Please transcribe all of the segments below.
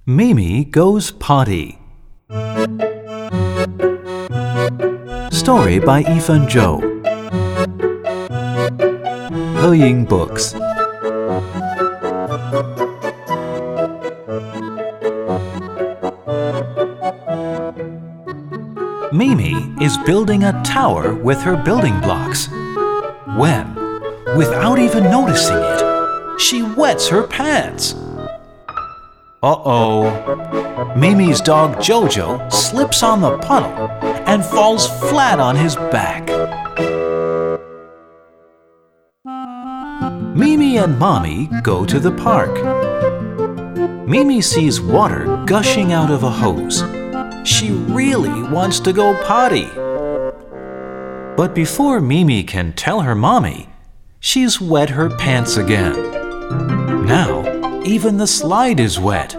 Mimi Goes Potty. Story by Ethan Zhou. Heying Books. Mimi is building a tower with her building blocks when, without even noticing it, she wets her pants. Uh-oh. Mimi's dog Jojo slips on the puddle and falls flat on his back. Mimi and Mommy go to the park. Mimi sees water gushing out of a hose. She really wants to go potty. But before Mimi can tell her mommy, she's wet her pants again. Now, even the slide is wet.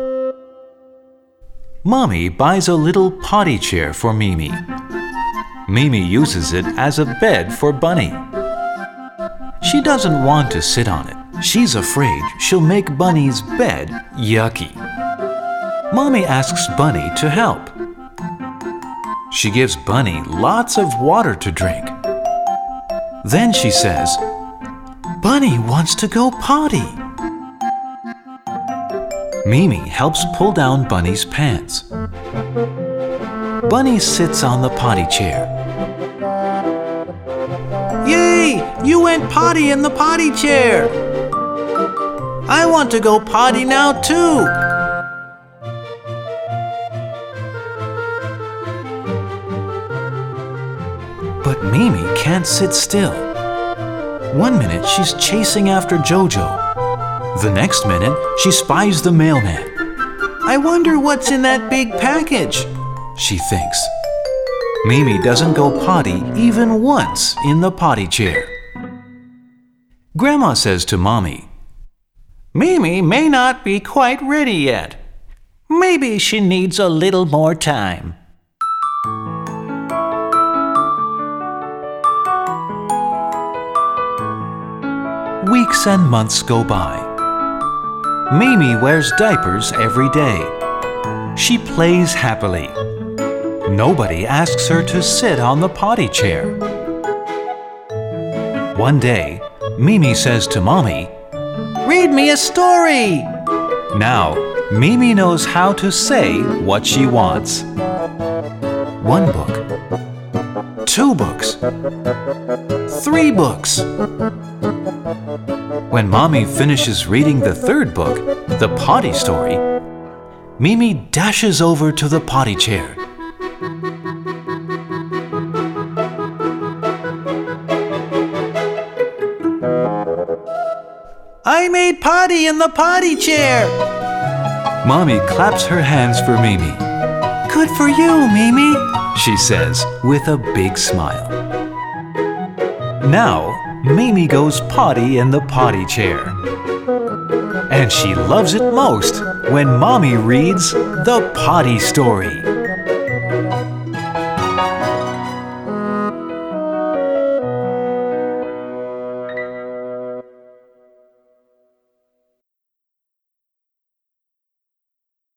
Mommy buys a little potty chair for Mimi. Mimi uses it as a bed for Bunny. She doesn't want to sit on it. She's afraid she'll make Bunny's bed yucky. Mommy asks Bunny to help. She gives Bunny lots of water to drink. Then she says, "Bunny wants to go potty." Mimi helps pull down Bunny's pants. Bunny sits on the potty chair. "Yay! You went potty in the potty chair! I want to go potty now too!" But Mimi can't sit still. One minute she's chasing after Jojo. The next minute she spies the mailman. "I wonder what's in that big package," she thinks. Mimi doesn't go potty even once in the potty chair. Grandma says to Mommy, "Mimi may not be quite ready yet. Maybe she needs a little more time." Weeks and months go by. Mimi wears diapers every day. She plays happily. Nobody asks her to sit on the potty chair. One day, Mimi says to Mommy, "Read me a story!" Now, Mimi knows how to say what she wants. 1 book, 2 books, 3 books. When Mommy finishes reading the 3rd book, the potty story, Mimi dashes over to the potty chair. "I made potty in the potty chair!" Mommy claps her hands for Mimi. "Good for you, Mimi," she says with a big smile. Now, Mimi goes potty in the potty chair. And she loves it most when Mommy reads the potty story.